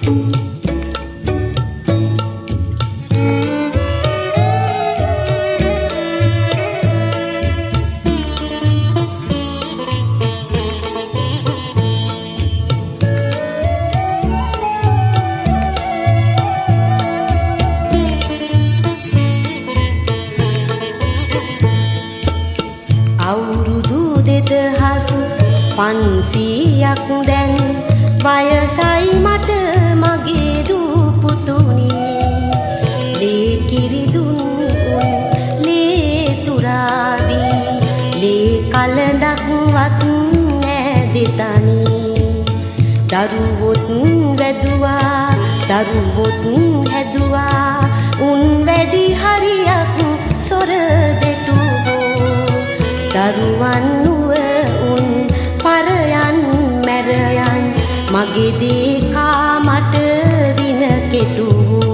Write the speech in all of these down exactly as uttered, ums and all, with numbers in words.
අවුරුදු දෙදහස් පන්සීයක් දැන් වයසයි මට මගේ දූ පුතුනේ. ලේ කිරි දුන් උන් ලේ තුරාවි ලේ කලඳක්වත් නැදෙතනේ. දරුවොත් වැදුවා දරුවොත් හැදුවා උන් වැඩි හරියක් සොර දෙටුවෝ. දරුවන් නුව උන් පරයන් මැරයන් මගේ දේකා මට වින කෙටුවෝ.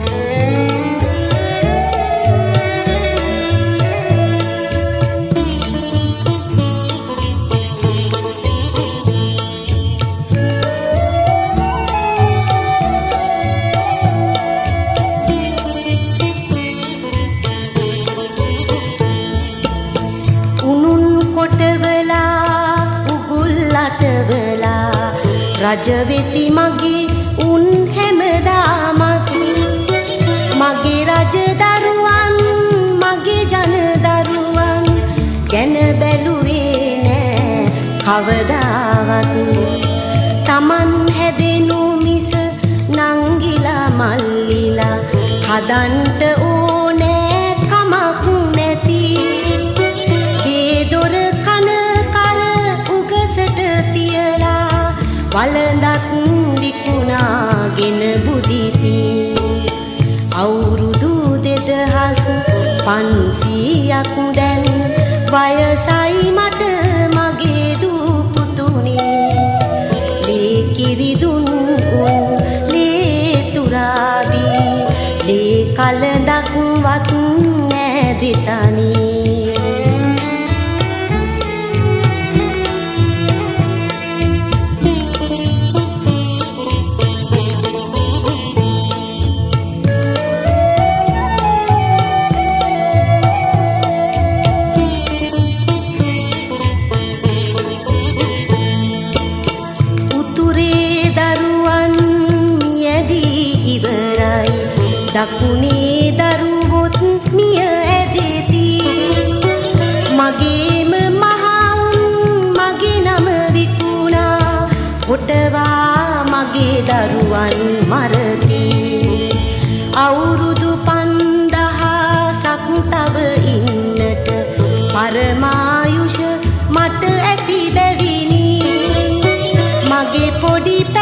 රජවෙති මගේ උන් හැමදාමත් මගේ රජ දරුවන් මගේ ජන දරුවන් ගැන බැලුවේ නෑ කවදාවත්. තමන් හැදෙනු මිස නංගිලා මල්ලිලා හදන්ට ඕනෑ කමක් නැති. ඒ දොර කන කර උගසට තියලා වලඳක් විකුණාගෙන බුදිති. අවුරුදු දෙදහස් පන්සීයක් දැන් වයසයි මට මගේ දූ පුතුනේ. ලේ කිරි දුන් උන් ලේ තුරාවි ලේ කලඳක්වත් නැදෙතනේ. දකුණේ දරුවොත් මිය ඇදෙති. මගේම මහවුන් මගේ නම විකුණා කොටවා මගේ දරුවන් මරති. අවුරුදු පන්දහසක් තව ඉන්නට පරමායුෂ මට ඇති බැවිනි. මගේ පොඩි